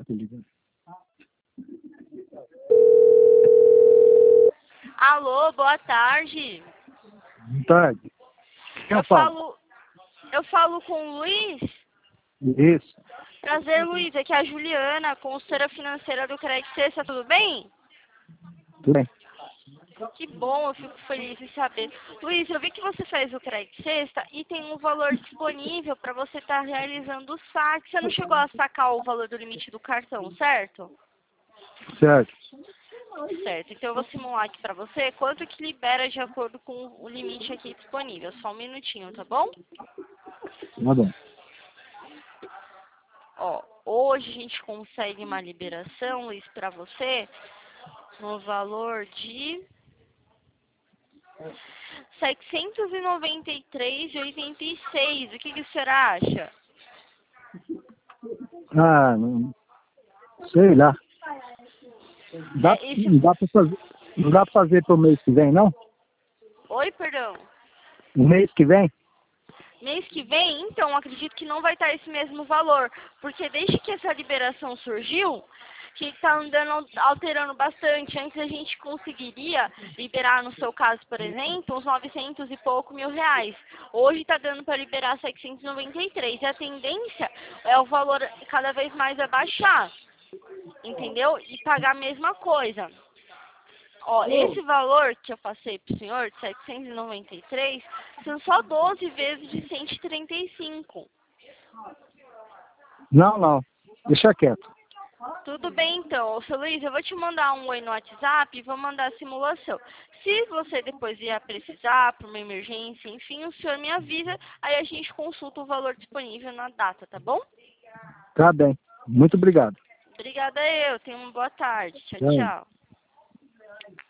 tô ligando. Alô, boa tarde. Boa tarde. Quem Eu falo com o Luiz. Isso. Prazer, Luiz. Aqui é a Juliana, consultora financeira do Credit Sexta, tudo bem? Tudo bem. Que bom, eu fico feliz em saber. Luiz, eu vi que você fez o Credit Sexta e tem um valor disponível para você estar realizando o saque. Você não chegou a sacar o valor do limite do cartão, certo? Certo. Certo, então eu vou simular aqui para você quanto que libera de acordo com o limite aqui disponível. Só um minutinho, tá bom? Tá bom. Ó, hoje a gente consegue uma liberação, Luiz, para você no valor de R$ 793,86. O que o senhor acha? Ah, não, sei lá. Esse... Não dá pra fazer. Não dá pra fazer pro mês que vem, não? Oi, perdão. O mês que vem? Mês que vem, então, acredito que não vai estar esse mesmo valor, porque desde que essa liberação surgiu, que está andando alterando bastante. Antes a gente conseguiria liberar, no seu caso, por exemplo, uns 900 e pouco mil reais. Hoje está dando para liberar 793. E a tendência é o valor cada vez mais abaixar, entendeu? E pagar a mesma coisa. Ó, esse valor que eu passei pro senhor, de 793, são só 12 vezes de 135. Não. Deixa quieto. Tudo bem, então. Ô, seu Luiz, eu vou te mandar um oi no WhatsApp e vou mandar a simulação. Se você depois vier precisar, para uma emergência, enfim, o senhor me avisa, aí a gente consulta o valor disponível na data, tá bom? Tá bem. Muito obrigado. Obrigada eu. Tenha uma boa tarde. Tchau, Tchau. tchau.